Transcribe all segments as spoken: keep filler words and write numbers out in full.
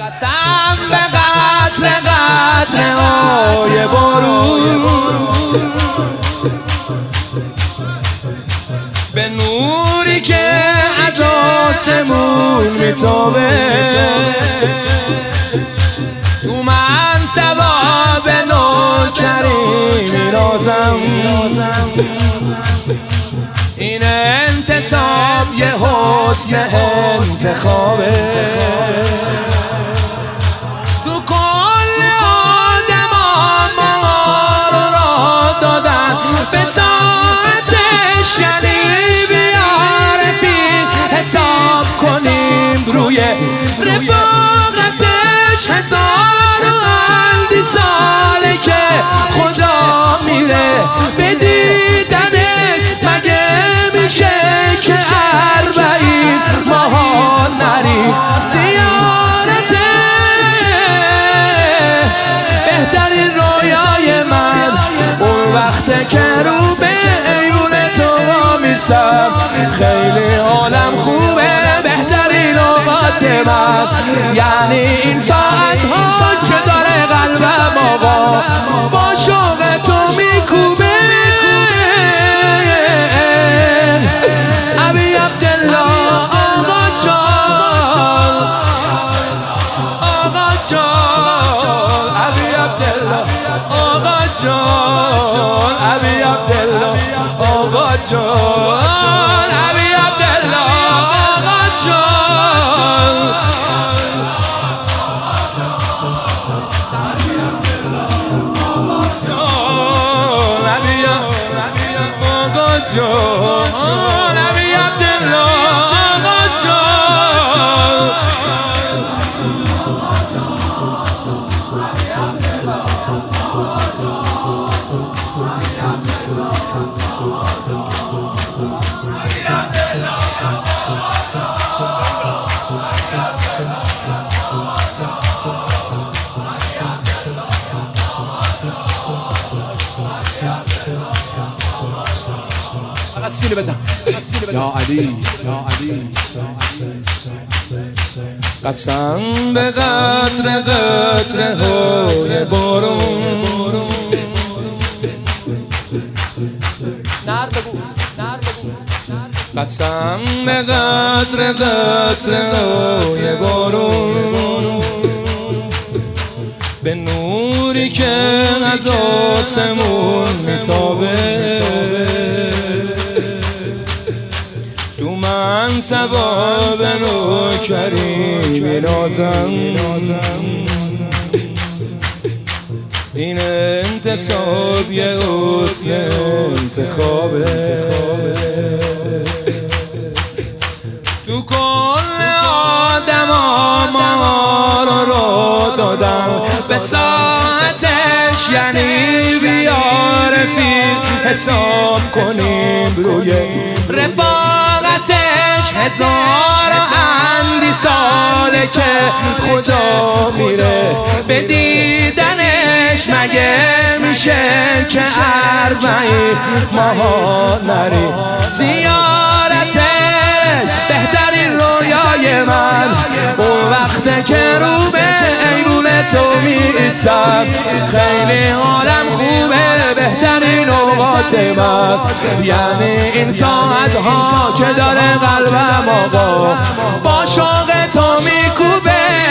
قسم به قطره قطره های بارون، به نوری که از آسمون میتابه، تو من ثواب نوکری میرازم. این انتصاب یه حسن انتخابه، تو کل آدم ها ما رو راه دادن به ساعتش، یعنی بیاره فی حساب کنیم روی رفاقتش. هزار و اندی ساله که خدا میره به دیدنش، مگه میشه که اربعین ماها نریم زیارته؟ بهترین رویای من اون وقته که رو به ایوون تو میستم، خیلی حالم خوبه. بهترین اوقات من یعنی این ساعت ها که داره قلبم آقا با شوق تو میکوبه. ابی عبدالله آقا جان، آقا جان، ابی عبدالله آقا جان، ابی عبدالله آقا جان، ابی عبدالله آقا جان. ابی آقا جان، ابی عبدالله آقا جان. سینه بزن یا علی، یا علی. قسم به قطره قطره های بارون، قسم به قطره قطره های بارون، به نوری که از آسمون میتابه، تو من ثواب نوکری میرازم. این انتصاب یه حسن انتخابه، تو کل آدم ها ما رو راه دادم به ساعتش، یعنی بیاره فی حساب کنیم روی رفاقتش. هزار و اندی ساله که خدا میره به دیدنش، مگه میشه که اربعین ماها نریم زیارتش؟ بهترین رویای من اون وقته که رو به ایوون تو میستم، خیلی حالم خوبه. بهترین اوقات من یعنی این ساعت ها که داره قلبم آقا با شوق تو میکوبه.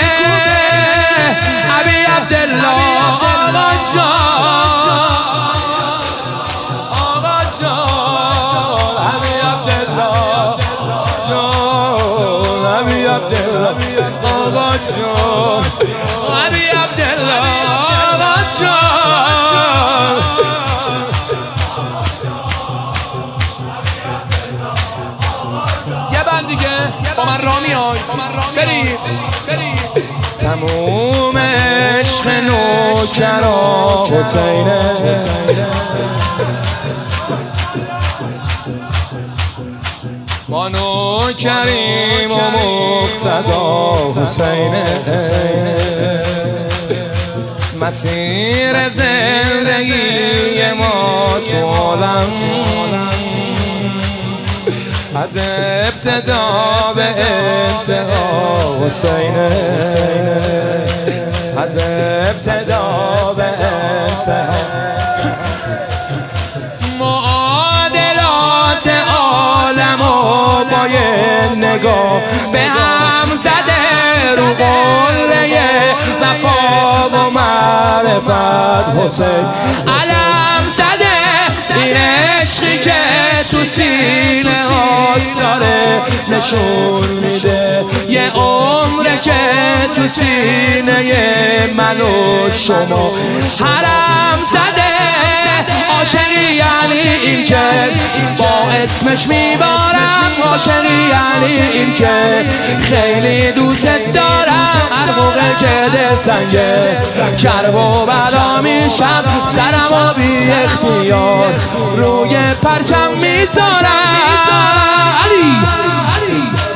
ابی عبدالله آقا جان، آقا جان، ابی عبدالله جان، ابی عبدالله آقا جان، ابی عبدالله آقا جان. یه بند دیگه با من را میای، بریم بریم. تموم عشق نوکرا حسینه، با نوکریم و مقتدا حسینه. مسیر زندگی ما تو عالم از ابتدا به انتها حسینه. از ابتدا به انتها. معادلات عالم و با یه نگاه به هم زده رو قله وفا و معرفت حسین علم زده. این عشقی که تو سینه هاست داره نشون میده یه عمره که تو سینه من و شما حرم زده. عاشقی یعنی این که با اسمش میبارم، عاشقی یعنی این که خیلی دوست دارم. هر موقع که دل تنگه کرب و بلا میشم سرم و بی اختیار روی پرچم میذارم. علی